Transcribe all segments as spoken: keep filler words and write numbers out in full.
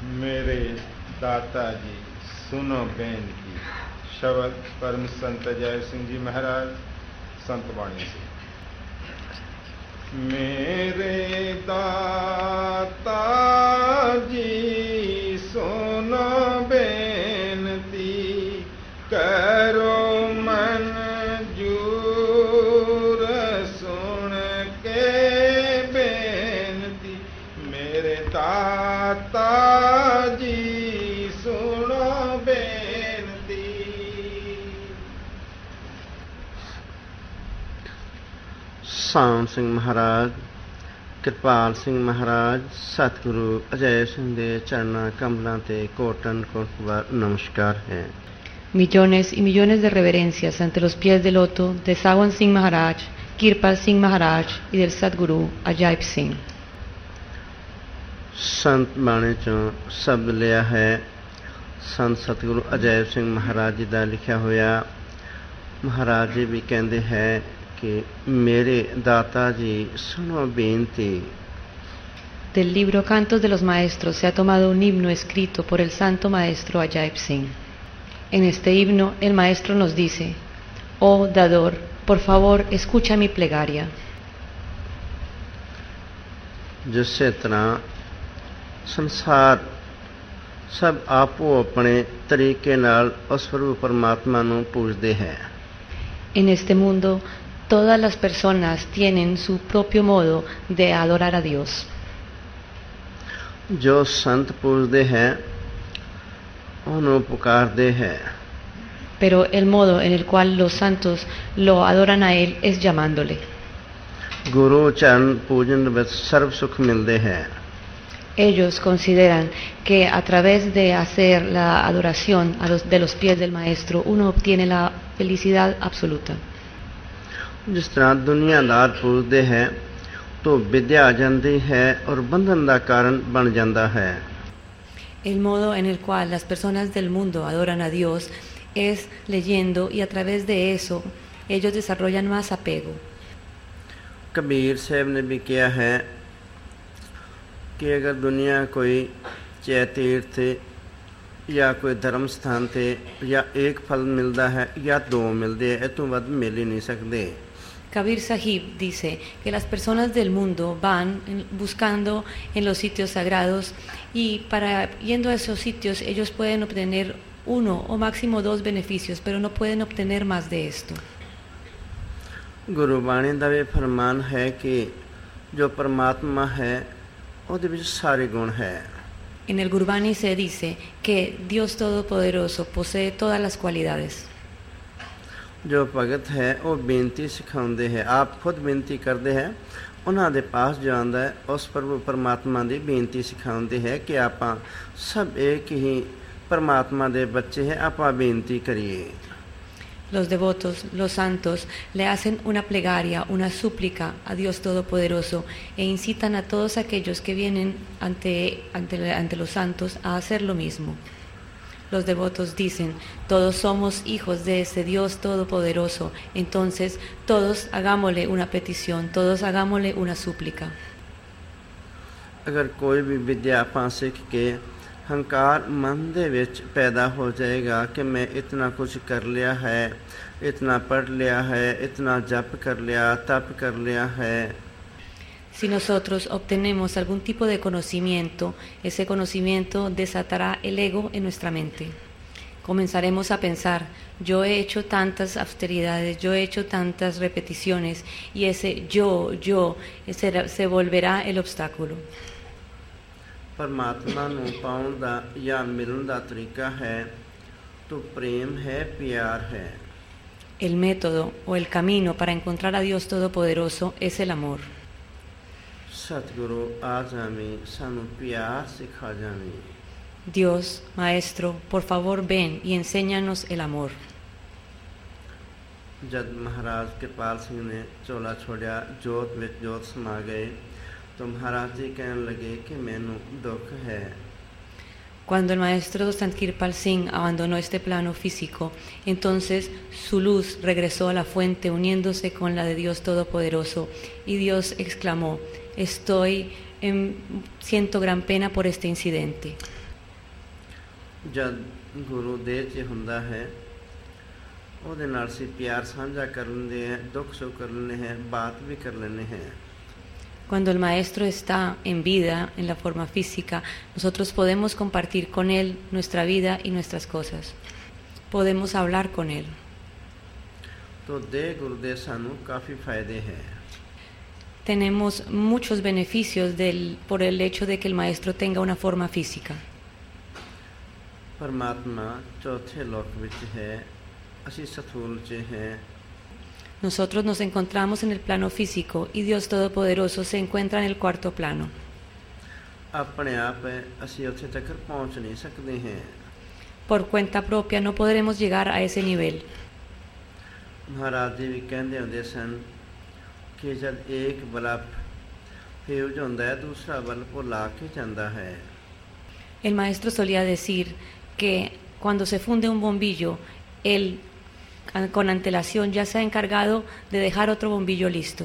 मेरे दाता जी सुनो बेनती। शब्द परम संत जय सिंह जी महाराज संत वाणी से। मेरे दाता जी सुनो बेनती, करो मंजूर सुन के बेनती। मेरे दाता जी सुनो बेनती। ਸਾਮ ਸਿੰਘ ਮਹਾਰਾਜ, ਕਿਰਪਾਲ ਸਿੰਘ ਮਹਾਰਾਜ, ਸਤਿਗੁਰੂ ਅਜੈ ਸਿੰਘ ਦੇ ਚਰਨਾਂ ਕਮਲਾਂ ਤੇ ਕੋਟਨ ਕੋਟ ਵਾਰ ਨਮਸਕਾਰ ਹੈ। Millones y millones de reverencias ante los pies del loto de Sawan Singh Maharaj, Kirpal Singh Maharaj y del Sadguru Ajaib Singh। ਸੰਤ ਬਾਣੀ ਚੋਂ ਸ਼ਬਦ ਲਿਆ ਹੈ ਸੰਤ ਸਤਿਗੁਰੂ ਅਜੈਬ ਸਿੰਘ ਮਹਾਰਾਜ ਜੀ ਦਾ ਲਿਖਿਆ ਹੋਇਆ। ਮਹਾਰਾਜ ਜੀ ਵੀ ਕਹਿੰਦੇ ਹੈ ਕਿ ਮੇਰੇ ਦਾਤਾ ਜੀ ਸੁਣੋ ਬੇਨਤੀ। Del libro Cantos de los Maestros se ha tomado un himno escrito por el santo maestro Ajaib Singh. En este himno el maestro nos dice: oh dador, por favor escucha mi plegaria। ਜਿਸੇ ਤਰ੍ਹਾਂ ਸੰਸਾਰ ਸਭ ਆਪੋ ਆਪਣੇ ਤਰੀਕੇ ਨਾਲ ਉਸ ਪ੍ਰਭੂ ਪਰਮਾਤਮਾ ਨੂੰ ਪੂਜਦੇ ਹੈ। En este mundo todas las personas tienen su propio modo de adorar a Dios। ਜੋ ਸੰਤ ਪੂਜਦੇ ਹੈ ਉਹਨੂੰ ਪੁਕਾਰਦੇ ਹੈ। Pero el modo en el cual los santos lo adoran a él es llamándole। ਗੁਰੂ ਚਰਨ ਪੂਜਨ ਵਿੱਚ ਸਰਬ ਸੁਖ ਮਿਲਦੇ ਹੈ। Ellos consideran que a través de hacer la adoración a los, de los pies del maestro uno obtiene la felicidad absoluta। ਜਿਸ ਤਰ੍ਹਾਂ ਦੁਨੀਆਦਾਰ ਪੂਜਦੇ ਹੈ ਤਾਂ ਵਿਦਿਆ ਆ ਜਾਂਦੀ ਹੈ ਔਰ ਬੰਧਨ ਦਾ ਕਾਰਨ ਬਣ ਜਾਂਦਾ ਹੈ। El modo en el cual las personas del mundo adoran a Dios es leyendo y a través de eso ellos desarrollan más apego। Kabir ਸਾਹਿਬ ਨੇ ਵੀ ਕਿਹਾ ਹੈ ਕਿ ਅਗਰ ਦੁਨੀਆ ਕੋਈ ਚੈ ਤੀਰਥ ਜਾਂ ਕੋਈ ਧਰਮ ਸਥਾਨ 'ਤੇ ਜਾਂ ਇੱਕ ਫਲ ਮਿਲਦਾ ਹੈ ਜਾਂ ਦੋ ਮਿਲਦੇ ਹੈ, ਇਹ ਤੋਂ ਵੱਧ ਮਿਲ ਹੀ ਨਹੀਂ ਸਕਦੇ। Kabir Sahib dice que las personas del mundo van buscando en los sitios sagrados y para yendo a esos sitios ellos pueden obtener uno o máximo dos beneficios, pero no pueden obtener más de esto। Gurbani ਦਾ ਵੀ ਫਰਮਾਨ ਹੈ ਕਿ ਜੋ ਪਰਮਾਤਮਾ ਹੈ ਉਹਦੇ ਵਿੱਚ ਸਾਰੇ ਗੁਣ ਹੈ। En el Gurbani se dice que Dios Todopoderoso posee todas las cualidades। ਜੋ ਭਗਤ ਹੈ ਉਹ ਬੇਨਤੀ ਸਿਖਾਉਂਦੇ ਹੈ, ਆਪ ਖੁਦ ਬੇਨਤੀ ਕਰਦੇ ਹੈ, ਉਹਨਾਂ ਦੇ ਪਾਸ ਜੋ ਆਉਂਦਾ ਹੈ ਉਸ ਪ੍ਰਭੂ ਪਰਮਾਤਮਾ ਦੀ ਬੇਨਤੀ ਸਿਖਾਉਂਦੇ ਹੈ ਕਿ ਆਪਾਂ ਸਭ ਇੱਕ ਹੀ ਪਰਮਾਤਮਾ ਦੇ ਬੱਚੇ ਹੈ, ਆਪਾਂ ਬੇਨਤੀ ਕਰੀਏ। Los devotos, los santos, le hacen una plegaria, una súplica a Dios Todopoderoso e incitan a todos aquellos que vienen ante, ante, ante los santos a hacer lo mismo। Los devotos dicen: todos somos hijos de ese Dios Todopoderoso, entonces todos hagámosle una petición, todos hagámosle una súplica। ਅਗਰ ਕੋਈ ਵੀ ਵਿਦਿਆ ਆਪਾਂ ਸਿੱਖ ਕੇ ਹੰਕਾਰ ਮਨ ਦੇ ਵਿੱਚ ਪੈਦਾ ਹੋ ਜਾਏਗਾ ਕਿ ਮੈਂ ਇਤਨਾ ਕੁਝ ਕਰ ਲਿਆ ਹੈ, ਇਤਨਾ ਪੜ੍ਹ ਲਿਆ ਹੈ, ਇਤਨਾ ਜਪ ਕਰ ਲਿਆ, ਤਪ ਕਰ ਲਿਆ ਹੈ। Si nosotros obtenemos algún tipo de conocimiento, ese conocimiento desatará el ego en nuestra mente. Comenzaremos a pensar: yo he hecho tantas austeridades, yo he hecho tantas repeticiones, y ese yo, yo, ese se volverá el obstáculo। ਪਰਮਾਤਮਾ ਨੂੰ ਪਾਉਣ ਦਾ ਜਾਂ ਮਿਲਣ ਦਾ ਤਰੀਕਾ ਹੈ ਤਾਂ ਪ੍ਰੇਮ ਹੈ, ਪਿਆਰ ਹੈ। El método o el camino para encontrar a Dios Todopoderoso es el amor। ਸਤਿਗੁਰੂ ਆ ਜਾਵੀਂ, ਸਾਨੂੰ ਪਿਆਰ ਸਿਖਾ ਜਾਵੀਂ। Dios, Maestro, por favor ven y enséñanos el amor। ਜਦ ਮਹਾਰਾਜ ਕਿਰਪਾਲ ਸਿੰਘ ਨੇ ਚੋਲਾ ਛੋੜਿਆ, ਜੋਤ ਵਿੱਚ ਜੋਤ ਸਮਾ ਗਏ, तो महाराज जी कहने लगे कि मैनू दुख है। Cuando el maestro Sant Kirpal Singh abandonó este plano físico, entonces su luz regresó a la fuente uniéndose con la de Dios Todopoderoso, y Dios exclamó: estoy en, siento gran pena por este incidente। ਜਦ ਗੁਰੂ ਦੇਹ 'ਚ ਹੁੰਦਾ ਹੈ ਉਹਦੇ ਨਾਲ ਅਸੀਂ ਪਿਆਰ ਸਾਂਝਾ ਕਰ ਲੈਂਦੇ ਹਾਂ, ਦੁੱਖ ਸੁੱਖ ਕਰ ਲੈਂਦੇ ਹਾਂ, ਬਾਤ ਵੀ ਕਰ ਲੈਂਦੇ ਹਾਂ। Cuando el maestro está en vida, en la forma física, nosotros podemos compartir con él nuestra vida y nuestras cosas. Podemos hablar con él. तो देह गुरुदेव सानू काफ़ी फायदे हैं। Tenemos muchos beneficios del, por el hecho de que el maestro tenga una forma física. परमात्मा चौथे लोक विच है, असी सथूल च हैं। Nosotros nos encontramos en el plano físico y Dios Todopoderoso se encuentra en el cuarto plano. अपने आप असी उत्थे तक पहुँच नहीं सकते हैं। Por cuenta propia no podremos llegar a ese nivel. महाराज जी भी कहते होंदे सन कि जब एक बल्ब फ्यूज होंदा है दूसरा बल्ब वो ला के जाता है। El maestro solía decir que cuando se funde un bombillo, él con antelación ya se ha encargado de dejar otro bombillo listo.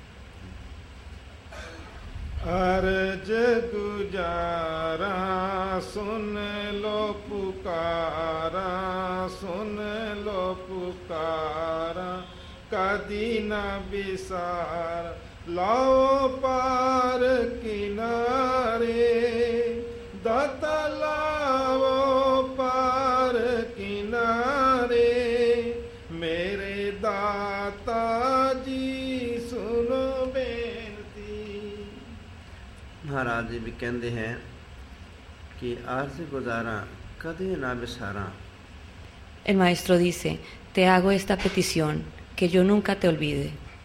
अर्ज गुजारा सुन लो पुकारा, सुन लो पुकारा, कदी न बिसार लाओ पार किनारे, दत लाओ पार किनारे, मेरे दाता जी सुनो बेनती। महाराज जी भी कहते हैं कि अर्ज गुजारा कदे ना बिसारा। El maestro dice, te hago esta petición, que yo nunca te olvide.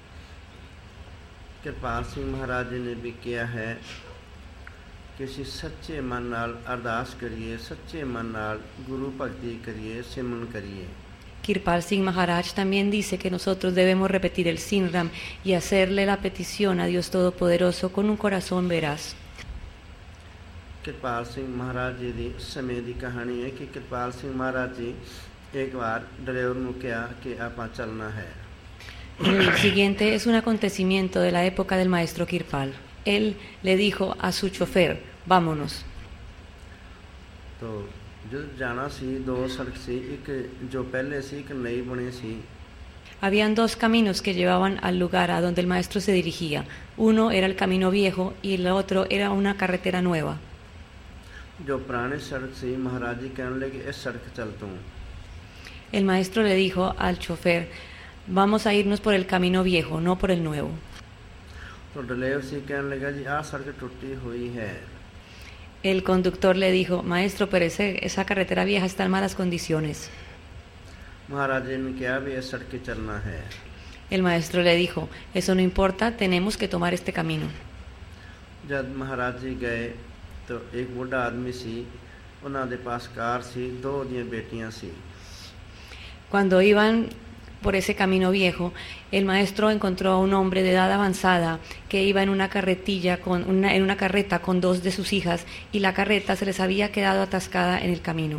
कृपाल सिंह महाराज जी ने भी किया है कि असी सच्चे मन नाल अरदास करिए, सच्चे मन नाल गुरु भक्ति करिए, सिमरन करिए। Kirpal Singh Maharaj también dice que nosotros debemos repetir el Sinram y hacerle la petición a Dios Todopoderoso con un corazón veraz. कृपाल सिंह महाराज जी दी समय दी कहानी है कि कृपाल सिंह महाराज जी एक बार ड्राइवर नूं कहा कि आपां चलना है। El siguiente es un acontecimiento de la época del maestro Kirpal. Él le dijo a su chofer, vámonos. तो जो जाना सी दो सड़क सी, एक जो पहले सी एक नई बनी सी। Habían dos caminos que llevaban al lugar a donde el maestro se dirigía. Uno era el camino viejo y el otro era una carretera nueva. जो पुरानी सड़क सी महाराज जी कहने लगे इस सड़क चल तू। El maestro le dijo al chofer, vamos a irnos por el camino viejo, no por el nuevo. तो ड्राइवर सी कहने लगा जी आ सड़क टूटी हुई है। El conductor le dijo, maestro, pero ese, esa carretera vieja está en malas condiciones. महाराज जी ने कहा भी इस सड़क चलना है। El maestro le dijo, eso no importa, tenemos que tomar este camino. जब महाराज जी गए तो एक बूढ़ा आदमी सी, उन्हां दे पास कार सी, दो दियां बेटियां सी। Cuando iban por ese camino viejo, el maestro encontró a un hombre de edad avanzada que iba en una carretilla con una, en una carreta con dos de sus hijas y la carreta se les había quedado atascada en el camino.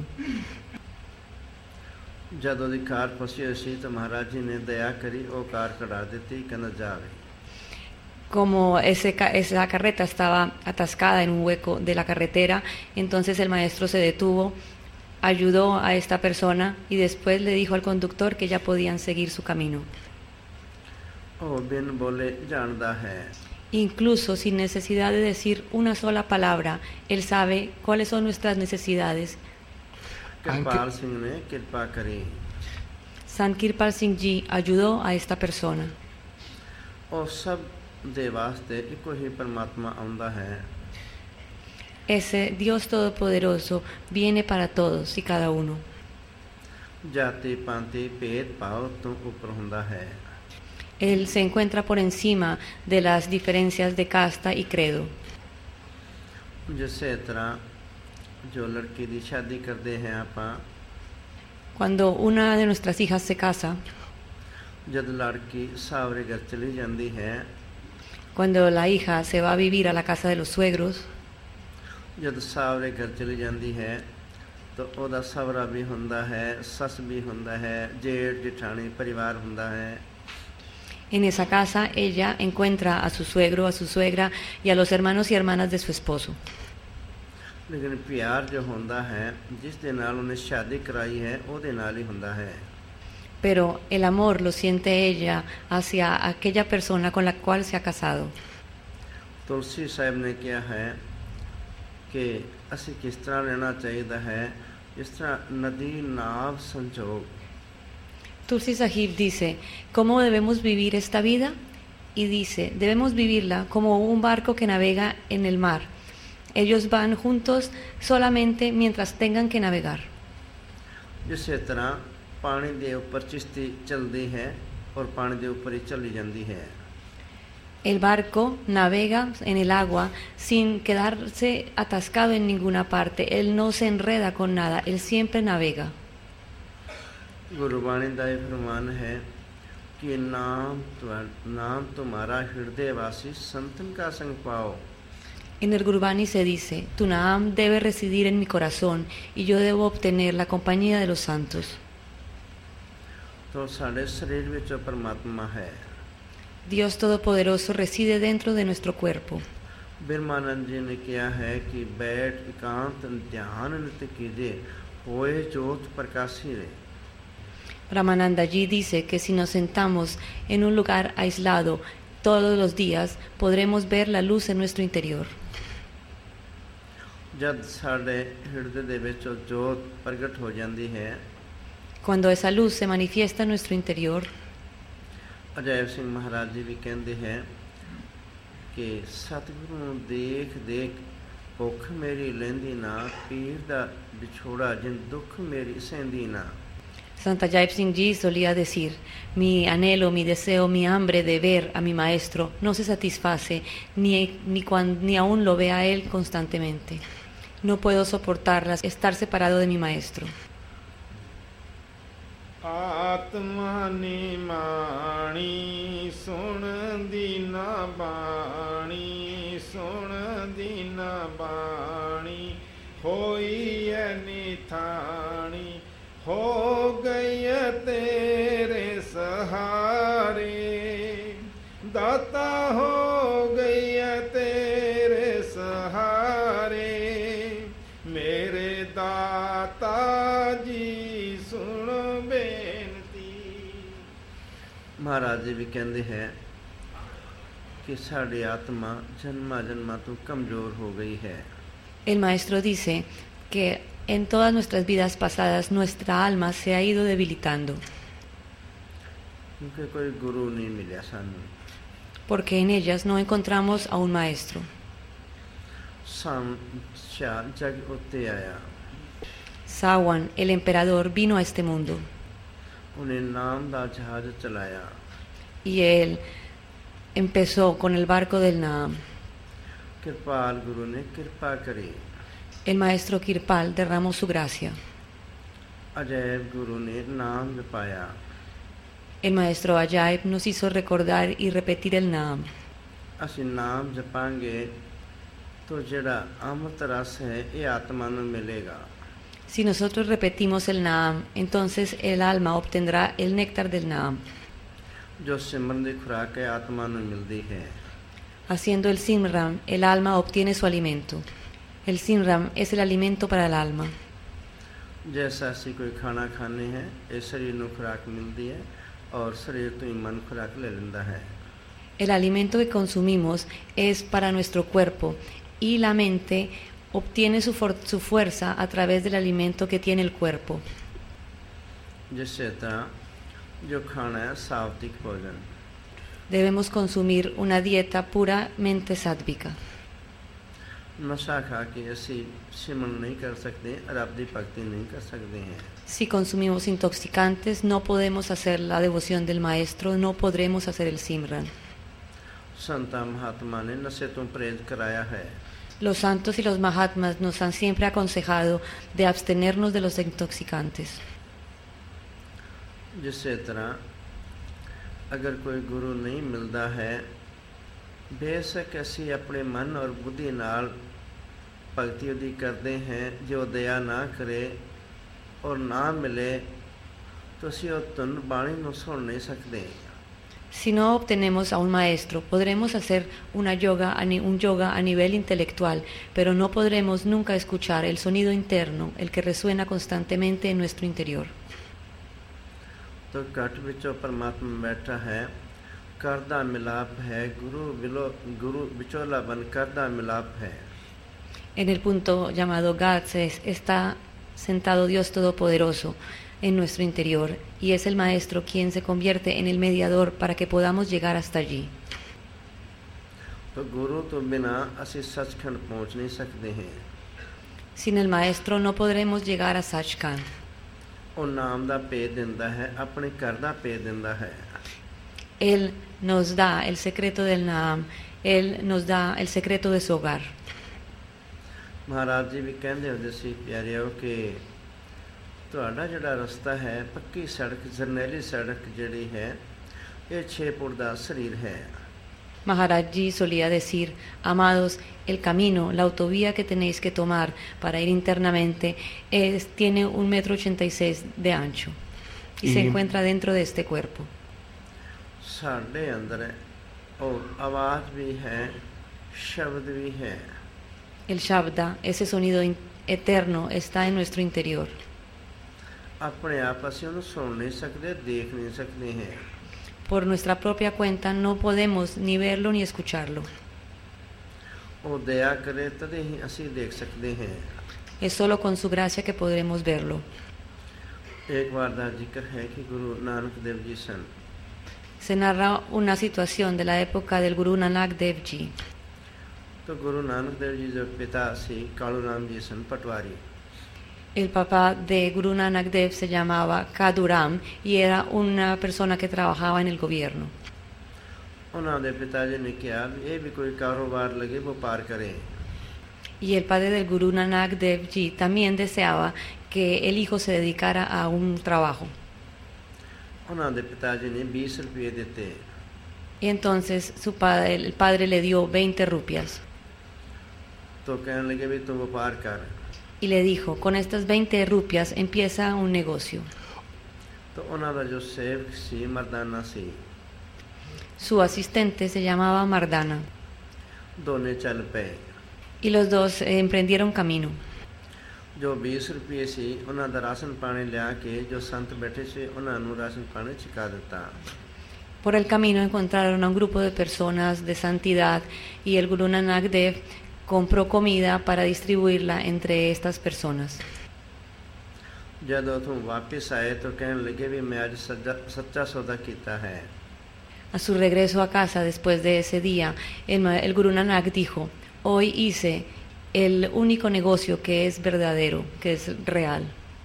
जब ਉਹਦੀ ਕਾਰ ਫਸੀ ਹੋਈ ਸੀ ਤਾਂ ਮਹਾਰਾਜ ਜੀ ਨੇ ਦਇਆ ਕਰੀ ਉਹ ਕਾਰ ਕਢਾ ਦਿੱਤੀ, ਕਹਿੰਦਾ ਜਾਵੇ। Como ese, esa carreta estaba atascada en un hueco de la carretera, entonces el maestro se detuvo, ayudó a esta persona y después le dijo al conductor que ya podían seguir su camino. ਉਹ ਬਿਨ ਬੋਲੇ ਜਾਣਦਾ ਹੈ। Incluso sin necesidad de decir una sola palabra, él sabe cuáles son nuestras necesidades. कृपाल सिंह ने कृपा करी। Sant Kirpal Singh Ji ayudó a esta persona. ਉਹ ਸਭ ਦੇ ਵਾਸਤੇ ਇੱਕੋ ਹੀ ਪਰਮਾਤਮਾ ਆਉਂਦਾ ਹੈ। Ese Dios Todopoderoso viene para todos y cada uno. ਜਾਤੀ ਪਾਂਤੀ ਭੇਦ ਭਾਵ ਤੋਂ ਉੱਪਰ ਹੁੰਦਾ ਹੈ। Él se encuentra por encima de las diferencias de casta y credo. ਜਿਸੇ ਤਰ੍ਹਾਂ ਜੋ ਲੜਕੀ ਦੀ ਸ਼ਾਦੀ ਕਰਦੇ हैं ਆਪਾਂ, Cuando una de nuestras hijas se casa, ਜਦ ਲੜਕੀ ਸਾਵਰੇ ਘਰ ਚਲੀ ਜਾਂਦੀ ਹੈ, cuando la hija se va a vivir a la casa de los suegros, ਜਦ ਸਾਵਰੇ ਘਰ ਚਲੀ ਜਾਂਦੀ ਹੈ ਤਾਂ ਉਹਦਾ ਸਵਰਾ ਵੀ ਹੁੰਦਾ ਹੈ, ਸੱਸ ਵੀ ਹੁੰਦਾ ਹੈ, ਜੇਠ ਜਠਾਣੀ ਪਰਿਵਾਰ ਹੁੰਦਾ ਹੈ। en esa casa ella encuentra a su suegro, a su suegra y a los hermanos y hermanas de su esposo. ਲੇਕਿਨ ਪਿਆਰ ਜੋ ਹੁੰਦਾ ਹੈ ਜਿਸ ਦੇ ਨਾਲ ਉਹਨੇ ਸ਼ਾਦੀ ਕਰਾਈ ਹੈ ਉਹਦੇ ਨਾਲ ਹੀ ਹੁੰਦਾ ਹੈ। Pero el amor lo siente ella hacia aquella persona con la cual se ha casado. ਤੁਲਸੀ ਸਾਹਿਬ ਨੇ ਕਿਹਾ ਹੈ ਕਿ ਅਸੀਂ ਕਿਸ ਤਰ੍ਹਾਂ ਰਹਿਣਾ ਚਾਹੀਦਾ ਹੈ, ਜਿਸ ਤਰ੍ਹਾਂ ਨਦੀ ਨਾਵ ਸੰਜੋਗ। Tulsi Sahib dice, ¿cómo debemos vivir esta vida? Y dice, debemos vivirla como un barco que navega en el mar. Ellos van juntos solamente mientras tengan que navegar. ਜਿਸੇ ਤਰ੍ਹਾਂ ਪਾਣੀ ਦੇ ਉੱਪਰ ਚਿਸ਼ਤੀ ਚੱਲਦੀ ਹੈ ਔਰ ਪਾਣੀ ਦੇ ਉੱਪਰ ਹੀ ਚੱਲੀ ਜਾਂਦੀ ਹੈ। El barco navega en el agua sin quedarse atascado en ninguna parte. Él no se enreda con nada, él siempre navega. Gurbani ਦਾ ਇਹ ਫਰਮਾਨ ਹੈ ਕਿ ਨਾਮ ਨਾਮ ਤੁਮਾਰਾ ਹਿਰਦੇ ਵਾਸੀ ਸੰਤਨ ਕਾ ਸੰਗ ਪਾਓ। En el Gurbani se dice, tu Naam debe residir en mi corazón y yo debo obtener la compañía de los santos. तो साढ़े शरीर ਵਿੱਚ परमात्मा है। Dios Todopoderoso reside dentro de nuestro cuerpo. Biramanand जी ने किया है कि बैठ एकांत ध्यान नित कीजिए होए ज्योत प्रकाशी रे। Ramananda Ji dice que si nos sentamos en un lugar aislado todos los días podremos ver la luz en nuestro interior. जब साढ़े हृदय दे विच ज्योत प्रगट हो जाती है, Cuando esa luz se manifiesta en nuestro interior, Ajaib ਸਿੰਘ ਮਹਾਰਾਜ ਜੀ ਵੀ ਕਹਿੰਦੇ ਹੈ ਕਿ ਸਤਿਗੁਰੂ ਨੂੰ ਦੇਖ ਦੇਖ ਭੁੱਖ ਮੇਰੀ ਲੈਂਦੀ ਨਾ, ਪੀਰ ਦਾ ਵਿਛੋੜਾ ਜਿਨ ਦੁੱਖ ਮੇਰੀ ਸਹਿੰਦੀ ਨਾ। Santa Jaip Singh Ji solía decir, mi anhelo, mi deseo, mi hambre de ver a mi maestro no se satisface ni, ni, cuando, ni aún lo ve a él constantemente. No puedo soportar estar separado de mi maestro. ਆਤਮਾ ਨਿਮਾਣੀ ਸੁਣਦੀ ਨਾ ਬਾਣੀ, ਸੁਣਦੀ ਨਾ ਬਾਣੀ ਹੋਈ ਐ ਨਿਥਾਣੀ, ਹੋ ਗਈ ਤੇਰੇ ਸਹਾਰੇ, ਦਾਤਾ ਹੋ ਗਈ ਤੇਰੇ ਸਹਾਰੇ, ਮੇਰੇ ਦਾਤਾ ਜੀ ਸੁਣੋ ਬੇਨਤੀ। ਮਹਾਰਾਜ ਜੀ ਵੀ ਕਹਿੰਦੇ ਹੈ ਕਿ ਸਾਡੀ ਆਤਮਾ ਜਨਮਾਂ ਜਨਮਾਂ ਤੋਂ ਕਮਜ਼ੋਰ ਹੋ ਗਈ ਹੈ। El maestro dice que en todas nuestras vidas pasadas nuestra alma se ha ido debilitando. ਕਿਉਂਕਿ ਕੋਈ ਗੁਰੂ ਨਹੀਂ ਮਿਲਿਆ ਸਾਨੂੰ। Porque en ellas no encontramos a un maestro. ਸਾਂਸ਼ਾ ਜਗ ਉੱਤੇ ਆਇਆ। Sawan, el emperador, vino a este mundo. ਉਹਨੇ ਨਾਮ ਦਾ ਜਹਾਜ਼ ਚਲਾਇਆ। Y él empezó con el barco del Naam. Kirpal ਗੁਰੂ ਨੇ ਕਿਰਪਾ ਕਰੀ। El maestro Kirpal derramó su gracia. Ajaib ਗੁਰੂ ਨੇ ਨਾਮ ਜਪਾਇਆ। El maestro Ajaib nos hizo recordar y repetir el Naam. ਅਸੀਂ ਨਾਮ ਜਪਾਂਗੇ ਤਾਂ ਜਿਹੜਾ ਅੰਮ੍ਰਿਤ ਰਸ ਹੈ ਇਹ ਆਤਮਾ ਨੂੰ ਮਿਲੇਗਾ। Si nosotros repetimos el Naam, entonces el alma obtendrá el néctar del Naam. ਜੋ ਸਿਮਰਨ ਦੀ ਖੁਰਾਕ ਹੈ ਆਤਮਾ ਨੂੰ ਮਿਲਦੀ ਹੈ। Haciendo el Simram, el alma obtiene su alimento. El Simram es el alimento para el alma. ਜੈਸਾ ਅਸੀਂ ਕੋਈ ਖਾਣਾ ਖਾਂਦੇ ਹਾਂ ਇਹ ਸਰੀਰ ਨੂੰ ਖੁਰਾਕ ਮਿਲਦੀ ਹੈ ਔਰ ਸਰੀਰ ਤੋਂ ਹੀ ਮਨ ਖੁਰਾਕ ਲੈ ਲੈਂਦਾ ਹੈ। El alimento que consumimos es para nuestro cuerpo y la mente obtiene su, su fuerza a través del alimento que tiene el cuerpo. ਜਿਸੇ ਤਰ੍ਹਾਂ ਜੋ ਖਾਣਾ ਹੈ ਸਾਤਵਿਕ ਭੋਜਨ। Debemos consumir una dieta puramente sádvica. ਨਸ਼ਾ ਖਾ ਕੇ ਅਸੀਂ ਸਿਮਰਨ ਨਹੀਂ ਕਰ ਸਕਦੇ, ਰੱਬ ਦੀ ਭਗਤੀ ਨਹੀਂ ਕਰ ਸਕਦੇ ਹਾਂ। Si consumimos intoxicantes, no podemos hacer la devoción del maestro, no podremos hacer el Simran. ਸੰਤਾਂ ਮਹਾਤਮਾ ਨੇ ਨਸ਼ੇ ਤੋਂ ਪਰਹੇਜ਼ ਕਰਾਇਆ ਹੈ। Los santos y los mahatmas nos han siempre aconsejado de abstenernos de los intoxicantes. ਜਿਸੇ ਤਰ੍ਹਾਂ ਅਗਰ ਕੋਈ ਗੁਰੂ ਨਹੀਂ ਮਿਲਦਾ ਹੈ, ਬੇਸ਼ੱਕ ਅਸੀਂ ਆਪਣੇ ਮਨ ਔਰ ਬੁੱਧੀ ਨਾਲ ਭਗਤੀ ਉਹਦੀ ਕਰਦੇ ਹਾਂ, ਜੋ ਦਇਆ ਨਾ ਕਰੇ ਔਰ ਨਾ ਮਿਲੇ ਤਾਂ ਅਸੀਂ ਉਹ ਧੁਨ ਬਾਣੀ ਨੂੰ ਸੁਣ ਨਹੀਂ ਸਕਦੇ। Si no obtenemos a un maestro, podremos hacer una yoga, a ni- un yoga a nivel intelectual, pero no podremos nunca escuchar el sonido interno, el que resuena constantemente en nuestro interior. तो घट विचों परमात्मा बैठा है, करदा मिलाप है, गुरु विलो गुरु विचोला बन करदा मिलाप है। En el punto llamado Gats es- está sentado Dios Todopoderoso en nuestro interior y es el Maestro quien se convierte en el mediador para que podamos llegar hasta allí. तो गुरु तो बिना ਅਸੀਂ ਸੱਚਖੰਡ ਪਹੁੰਚ ਨਹੀਂ ਸਕਦੇ हैं। Sin el Maestro no podremos llegar a Sachkhand. ਉਹ ਨਾਮ ਦਾ ਭੇਦ ਦਿੰਦਾ ਹੈ, ਆਪਣੇ ਘਰ ਦਾ ਭੇਦ ਦਿੰਦਾ ਹੈ। Él nos da el secreto del Naam, Él nos da el secreto de su hogar. Maharaj ਜੀ ਵੀ ਕਹਿੰਦੇ ਹੁੰਦੇ ਸੀ ਪਿਆਰਿਓ ਕਿ ਤੁਹਾਡਾ ਜਿਹੜਾ ਰਸਤਾ ਹੈ, ਪੱਕੀ ਸੜਕ, ਜਰਨੈਲੀ ਸੜਕ ਜਿਹੜੀ ਹੈ, ਇਹ ਛੇ ਫੁੱਟ ਦਾ ਸਰੀਰ ਹੈ। Maharaj Ji solía decir, amados, el camino, la autovía que tenéis que tomar para ir internamente es, tiene un metro ochenta y seis de ancho y, y se encuentra dentro de este cuerpo. ਸਾਡੇ ਅੰਦਰ ਉਹ ਆਵਾਜ਼ ਵੀ ਹੈ, ਸ਼ਬਦ ਵੀ ਹੈ। El Shabda, ese sonido in- eterno, está en nuestro interior. ਆਪਣੇ ਆਪ ਅਸੀਂ ਉਹਨੂੰ ਸੁਣ ਨਹੀਂ ਸਕਦੇ, ਦੇਖ ਨਹੀਂ ਸਕਦੇ हैं। Por nuestra propia cuenta no podemos ni verlo ni escucharlo. ਉਹ ਦਇਆ ਕਰੇ ਤਦੇ ਹੀ ਅਸੀਂ ਦੇਖ ਸਕਦੇ हैं। Es solo con su gracia que podremos verlo. एक बार ਦਾ ਜ਼ਿਕਰ ਹੈ ਕਿ ਗੁਰੂ ਨਾਨਕ ਦੇਵ ਜੀ ਸਨ। Se narra una situación de la época del Guru Nanak Dev Ji. तो गुरु नानक देव जी जो पिता सी कालू राम जी सन पटवारी। El papá de Guru Nanak Dev se llamaba Kaduram y era una persona que trabajaba en el gobierno. उन्होंने ਦੇ पिता जी ने किया ये भी कोई कारोबार लगे व्यापार करे। Y el padre del Guru Nanak Dev Ji también deseaba que el hijo se dedicara a un trabajo. उन्होंने ਦੇ पिता जी ने बीस रुपये देते। Y entonces su padre, el padre le dio veinte rupias तो कहने लगे भी तुम व्यापार कर। y le dijo, con estas veinte rupias empieza un negocio. तो उन्होंने जो सेवक सी मर्दाना सी, Su asistente se llamaba Mardana दोने चल पे। y los dos eh, emprendieron camino. जो बीस रुपये सी उन्होंने दा राशन पानी लिया के जो संत बैठे से उन्होंने राशन पानी छिका देता। Por el camino encontraron a un grupo de personas de santidad y el Guru Nanak Dev compró comida para distribuirla entre estas personas. जब तुम वापस आए तो कहने लगे भी मैं आज सच्चा सच्चा सौदा किया है। A su regreso a casa después de ese día, el, ma- el Guru Nanak dijo, hoy hice el único negocio que es verdadero, que es real.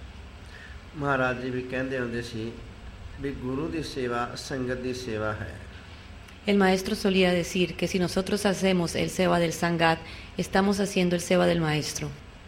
महाराज जी भी कहते होंगे सी भी गुरु दी सेवा संगत दी सेवा है। El maestro solía decir que si nosotros hacemos el seva del Sangat, estamos haciendo el seva del maestro.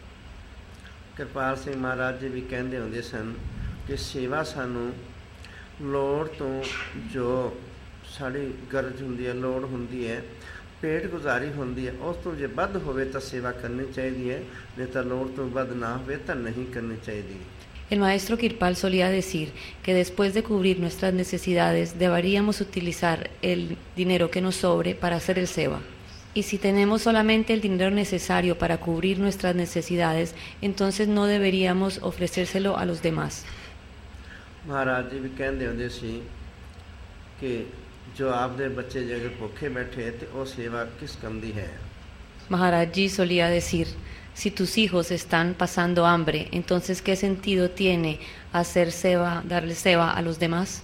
कृपाल सिंह महाराज जी भी कहते होंगे सन कि सेवा सानू लोड़ तो जो साड़ी गरज हुंदी है, लोड़ हुंदी है, पेट गुजारी हुंदी है, उस तो जे बद होवे तो सेवा करनी चाहिए है, नहीं तो लोड़ तो बद ना होवे तो नहीं करनी चाहिए। El maestro Kirpal solía decir que después de cubrir nuestras necesidades deberíamos utilizar el dinero que nos sobre para hacer el seva. Y si tenemos solamente el dinero necesario para cubrir nuestras necesidades, entonces no deberíamos ofrecérselo a los demás. महाराज जी भी कहते होंगे सी कि जो आपदे बच्चे जे अगर भुखे बैठे तो वो सेवा किस कम दी है। Maharaj Ji solía decir, si tus hijos están pasando hambre, entonces ¿qué sentido tiene hacer seva, darle seva a los demás?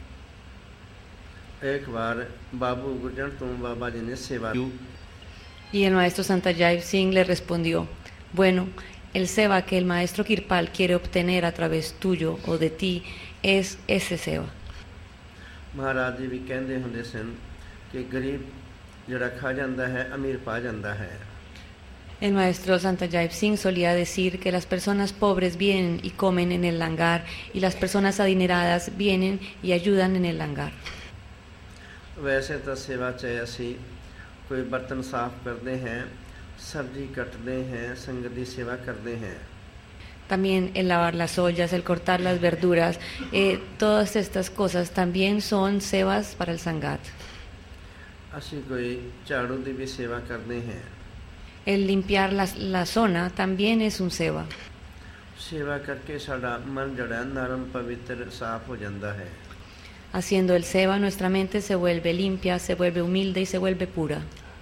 एक बार बाबू गुजर तुम बाबा जी ने सेवा Y el maestro Santayav Singh le respondió, bueno, el seva que el maestro Kirpal quiere obtener a través tuyo o de ti es ese seva. महाराज जी भी कहते होंगे सन कि गरीब जड़ा खा जाता है अमीर पा जाता है। El maestro Santayav Singh solía decir que las personas pobres vienen y comen en el langar y las personas adineradas vienen y ayudan en el langar. वैसे तो सेवा चाहे असी कोई बर्तन साफ करते हैं, सब्जी कटते हैं, संगत की सेवा करते हैं। También el lavar las ollas, el cortar las verduras, eh, todas estas cosas también son sevas para el Sangat. ਅਸੀਂ ਕੋਈ ਝਾੜੂ ਦੀ ਵੀ ਸੇਵਾ ਕਰਦੇ ਹਾਂ। El limpiar la, la zona también es un seva. ਸੇਵਾ ਕਰਕੇ ਸਾਡਾ ਮਨ ਜਿਹੜਾ ਨਰਮ ਪਵਿੱਤਰ ਸਾਫ਼ ਹੋ ਜਾਂਦਾ ਹੈ। Haciendo el seva, nuestra mente se vuelve limpia, se vuelve humilde y se vuelve pura.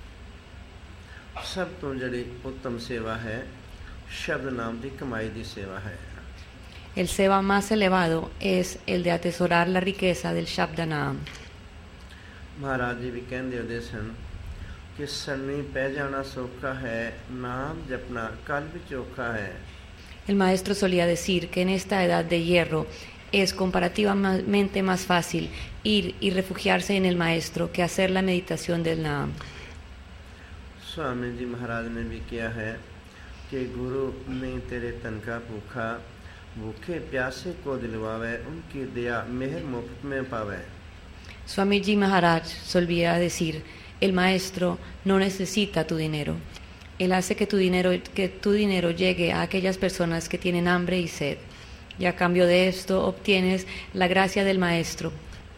ਸਭ ਤੋਂ ਜਿਹੜੀ ਉੱਤਮ ਸੇਵਾ ਹੈ ਸ਼ਬਦ ਨਾਮ ਦੀ ਕਮਾਈ ਦੀ ਸੇਵਾ ਹੈ। El seva más elevado es el de atesorar la riqueza del Shabdanam. Maharaj ਜੀ ਵੀ ਕਹਿੰਦੇ ਹੁੰਦੇ ਸਨ ਕਿ ਸੰਨੀ ਪੈ ਜਾਣਾ ਸੌਖਾ ਹੈ, ਨਾਮ ਜਪਣਾ ਕੱਲ ਵਿੱਚ ਔਖਾ ਹੈ। El maestro solía decir que en esta edad de hierro es comparativamente más fácil ir y refugiarse en el maestro que hacer la meditación del Naam. Swami जी महाराज ने भी किया है कि गुरु ने तेरे तन का भूखा भूखे प्यासे को दिलवावे, उनकी दया मेहर मुफ्त में पावे। Swamiji Maharaj solía decir, el maestro no necesita tu dinero. Él hace que tu dinero, que tu dinero llegue a aquellas personas que tienen hambre y sed. Y a cambio de esto obtienes la gracia del maestro.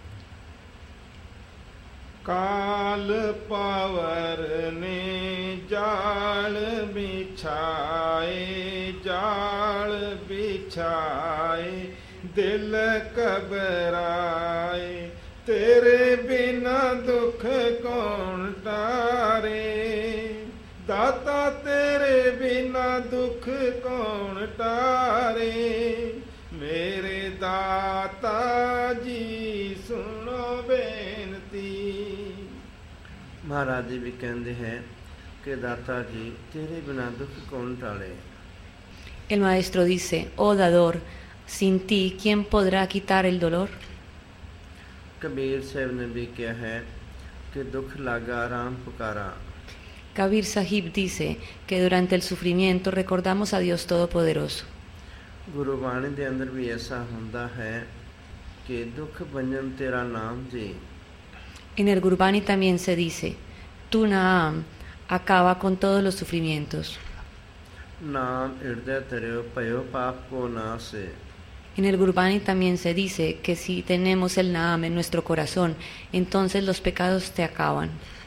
काल power ने जाल बिछाए जाल बिछाए दिल घबराए तेरे बिना दुख कौन टारे दाता तेरे बिना दुख कौन टारे मेरे दाता जी सुनो बेनती। महाराज जी भी कहते हैं कि दाता जी तेरे बिना दुख कौन टाले। El maestro dice, oh dador, sin ti ¿quién podrá quitar el dolor? Kabir साहब ने भी किया है कि दुख लागा राम पुकारा। Kabir Sahib dice que durante el sufrimiento recordamos a Dios Todopoderoso. Gurbani ਦੇ ਅੰਦਰ ਵੀ ਐਸਾ ਹੁੰਦਾ ਹੈ ਕਿ ਦੁੱਖ ਭੰਜਨ ਤੇਰਾ ਨਾਮ ਜੀ। En el Gurbani también se dice, tu Naam acaba con todos los sufrimientos. ਨਾਮ ਹਿਰਦੈ ਧਰਿਓ ਭਇਓ ਪਾਪ ਕੋ ਨਾਸੇ। En el Gurbani también se dice que si tenemos el Naam en nuestro corazón, entonces los pecados te acaban.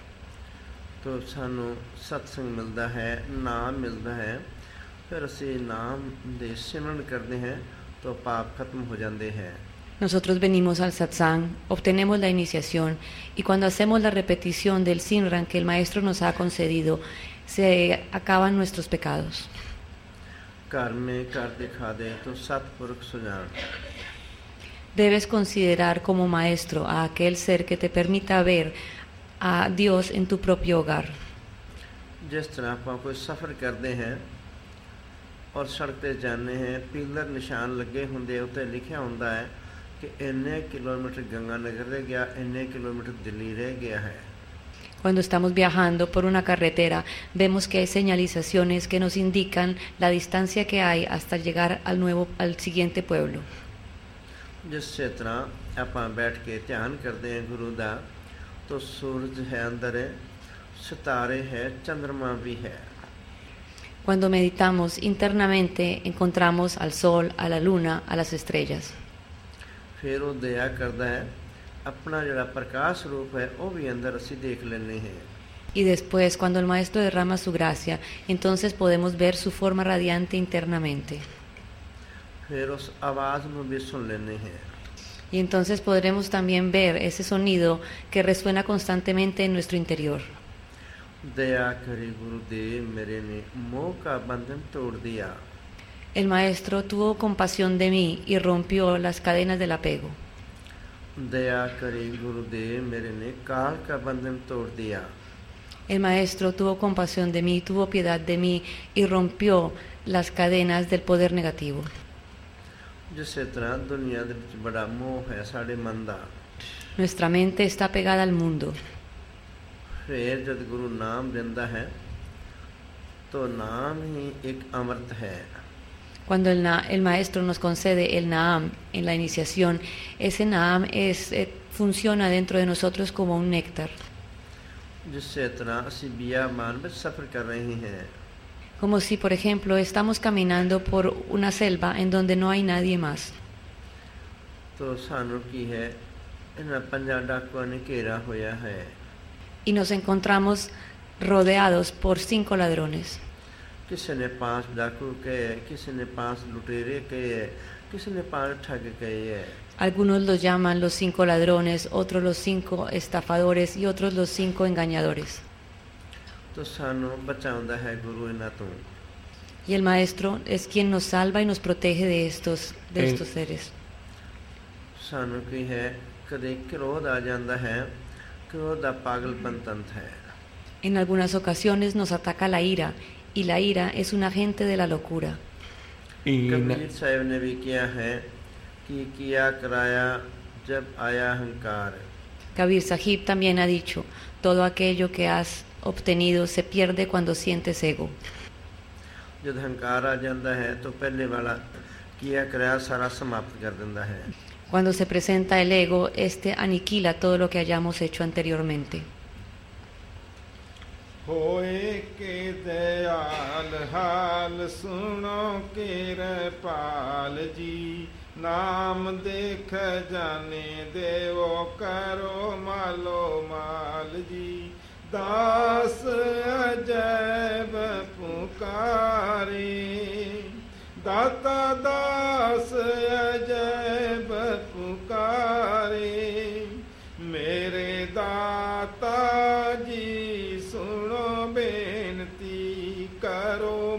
ਤੋ ਸਾਨੂੰ ਸਤਸੰਗ ਮਿਲਦਾ ਹੈ, ਨਾਮ ਮਿਲਦਾ ਹੈ, ਫਿਰ ਅਸੀਂ ਨਾਮ ਦੇ ਸਿਮਰਨ ਕਰਦੇ ਹਾਂ ਤਾਂ ਪਾਪ ਖਤਮ ਹੋ ਜਾਂਦੇ ਹੈ। Nosotros venimos al satsang, obtenemos la iniciación y cuando hacemos la repetición del Simran que el maestro nos ha concedido, se acaban nuestros pecados. घर में कर दिखा दे तो सतपुरुष Sujan. Debes considerar como maestro a aquel ser que te permita ver a Dios en tu propio hogar. जिस तरह आप कोई सफ़र करते हैं और सड़क ते जाने हैं, पीलर निशान लगे होंगे, उत्ते लिखा होंदा है कि इन्ने किलोमीटर गंगानगर रह गया, इन्ने किलोमीटर दिल्ली रह गया है। Cuando estamos viajando por una carretera, vemos que hay señalizaciones que nos indican la distancia que hay hasta llegar al nuevo, al siguiente pueblo. जिस तरह आप बैठ के ध्यान करते हैं गुरु दा, तो सूरज है अंदर है, सितारे है, चंद्रमा भी है। Cuando meditamos internamente encontramos al sol, a la luna, a las estrellas. फिर वो दया करता है, अपना जड़ा प्रकाश रूप है वो भी अंदर असी देख लेने हैं। Y después, cuando el maestro derrama su gracia, entonces podemos ver su forma radiante internamente. फिर उस आवाज़ में भी सुन लेने हैं। Y entonces podremos también ver ese sonido que resuena constantemente en nuestro interior. दया करी गुरुदेव मेरे ने मोह का बंधन तोड़ दिया। El maestro tuvo compasión de mí y rompió las cadenas del apego. दया करी गुरुदेव मेरे ने काल का बंधन तोड़ दिया। El maestro tuvo compasión de mí, tuvo piedad de mí y rompió las cadenas del poder negativo. जिस तरह दुनिया दे विच बड़ा मोह है साडे मन दा। Nuestra mente está pegada al mundo. फिर जब गुरु नाम देंदा है तो नाम ही एक अमृत है। Cuando el, na, el maestro nos concede el Naam en la iniciación, ese Naam es, eh, funciona dentro de nosotros como un néctar. जिस तरह असी बियाबान में सफ़र कर रहे हैं। Como si, por ejemplo, estamos caminando por una selva en donde no hay nadie más. ਤੋ ਸਾਨੂੰ ਕੀ ਹੈ ਇਹਨਾਂ ਪੰਜਾਂ ਡਾਕੂਆਂ ਨੇ ਘੇਰਾ ਹੋਇਆ ਹੈ Y nos encontramos rodeados por cinco ladrones. ਕਿਸੇ ਨੇ ਪਾਂਚ ਡਾਕੂ ਕਹੇ ਕਿਸੇ ਨੇ ਪਾਂਚ ਲੁਟੇਰੇ ਕਹੇ ਕਿਸੇ ਨੇ ਪਾਂਚ ਠੱਗ ਕਹੇ ਹੈ Algunos los llaman los cinco ladrones, otros los cinco estafadores y otros los cinco engañadores. ਤੋ ਸਾਨੂੰ ਬਚਾਉਂਦਾ ਹੈ ਗੁਰੂ ਇਹਨਾਂ ਤੋਂ Y el Maestro es quien nos salva y nos protege de estos, de estos seres. ਸਾਨੂੰ ਕੀ ਹੈ ਕਦੇ ਕ੍ਰੋਧ ਆ ਜਾਂਦਾ ਹੈ ਕ੍ਰੋਧ ਦਾ ਪਾਗਲਪਨ ਤੰਤ ਹੈ En algunas ocasiones nos ataca la ira, y la ira es un agente de la locura. Kabir ਸਾਹਿਬ ਨੇ ਵੀ ਕਿਹਾ ਹੈ ਕਿ ਕੀਆ ਕਰਾਇਆ ਜਬ ਆਇਆ ਹੰਕਾਰ Kabir Sahib también ha dicho, todo aquello que has obtenido se pierde cuando sientes ego. ਜਦ ਹੰਕਾਰ ਆ ਜਾਂਦਾ ਹੈ ਤਾਂ ਪਹਿਲੇ ਵਾਲਾ ਕੀਆ ਕਰਾਇਆ ਸਾਰਾ ਸਮਾਪਤ ਕਰ ਦਿੰਦਾ ਹੈ Cuando se presenta el ego, este aniquila todo lo que hayamos hecho anteriormente. ਹੋਏ ਕੇ ਦਇਆਲ ਹਾਲ ਸੁਣੋ ਕਿਰਪਾਲ ਜੀ ਨਾਮ ਦੇਖ ਜਾਣੇ ਦੇਵੋ ਕਰੋ ਮਾਲੋ ਮਾਲ ਜੀ ਦਾਸ ਅਜੈਬ ਪੁਕਾਰੇ ਦਾਤਾ ਦਾਸ ਅਜੈਬ ਪੁਕਾਰੇ ਮੇਰੇ ਦਾਤਾ ਜੀ ਸੁਣੋ ਬੇਨਤੀ ਕਰੋ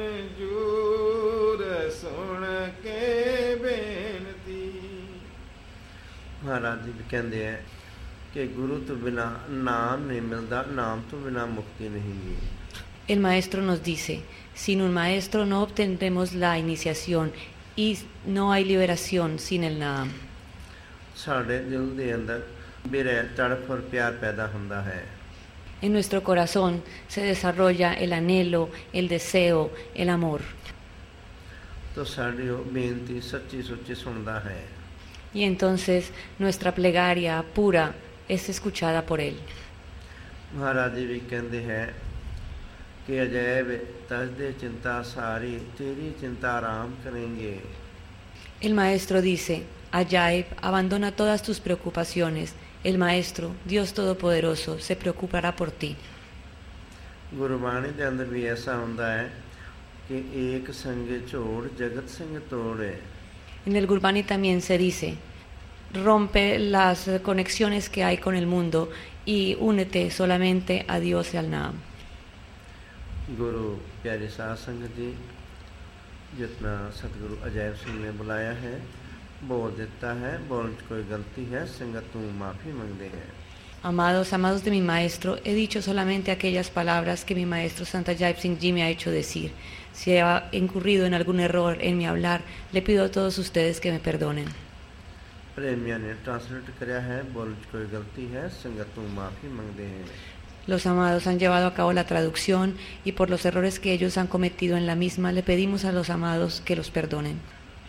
ਮਨਜੂਰ ਸੁਣ ਕੇ ਬੇਨਤੀ ਮਹਾਰਾਜ ਜੀ ਵੀ ਕਹਿੰਦੇ ਹੈ ਕਿ ਗੁਰੂ ਤੋਂ ਬਿਨਾ ਨਾਮ ਨਹੀਂ ਮਿਲਦਾ ਨਾਮ ਤੋਂ ਬਿਨਾ ਮੁਕਤੀ ਨਹੀਂ ਹੈ El Maestro nos dice, sin un Maestro no obtendremos la iniciación y no hay liberación sin el Naam. ਸਾਡੇ ਦਿਲ ਦੇ ਅੰਦਰ ਬਿਰਹ ਤੜਪ ਔਰ ਪਿਆਰ ਪੈਦਾ ਹੁੰਦਾ ਹੈ En nuestro corazón se desarrolla el anhelo, el deseo, el amor. ਤਾਂ ਸਾਡੀ ਉਹ ਬੇਨਤੀ ਸੱਚੀ ਸੁੱਚੀ ਸੁਣਦਾ ਹੈ Y entonces nuestra plegaria pura es escuchada por Él. Maharaj ਜੀ ਵੀ ਕਹਿੰਦੇ ਹੈ ਕਿ ਅਜੈਬ ਤਸਦੇ ਚਿੰਤਾ ਸਾਰੀ ਤੇਰੀ ਚਿੰਤਾ ਆਰਾਮ ਕरेंगे El Maestro dice, Ajaib, abandona todas tus preocupaciones. El Maestro, Dios Todopoderoso, se preocupará por ti. Gurbani ਦੇ ਅੰਦਰ ਵੀ ਐਸਾ ਹੁੰਦਾ ਹੈ ਕਿ ਏਕ ਸੰਗੇ ਝੋੜ ਜਗਤ ਸੰਗ ਤੋੜੇ En el Gurbani también se dice, rompe las conexiones que hay con el mundo y únete solamente a Dios y al Naam. ਗੁਰੂ ਪਿਆਰੇ ਸਾਧ ਸੰਗਤ ਜੀ ਜਿਤਨਾ ਸਤਿਗੁਰੂ ਅਜੈਬ ਸਿੰਘ ਨੇ ਬੁਲਾਇਆ ਹੈ ਬੋਲ ਦਿੱਤਾ ਹੈ ਬੋਲਣ 'ਚ ਕੋਈ ਗਲਤੀ ਹੈ ਸੰਗਤ ਤੋਂ ਮਾਫੀ ਮੰਗਦੇ ਹੈ Amados, amados de mi Maestro, he dicho solamente aquellas palabras que mi Maestro Santa Jaip Singh Ji me ha hecho decir. Si he incurrido en algún error en mi hablar, le pido a todos ustedes que me perdonen. ਪ੍ਰੇਮੀਆਂ ਨੇ ਟ੍ਰਾਂਸਲੇਟ ਕਰਿਆ ਹੈ ਬੋਲਣ 'ਚ ਕੋਈ ਗਲਤੀ ਹੈ ਸੰਗਤ ਤੋਂ ਮਾਫੀ ਮੰਗਦੇ ਹੈ Los amados han llevado a cabo la traducción y por los errores que ellos han cometido en la misma, le pedimos a los amados que los perdonen.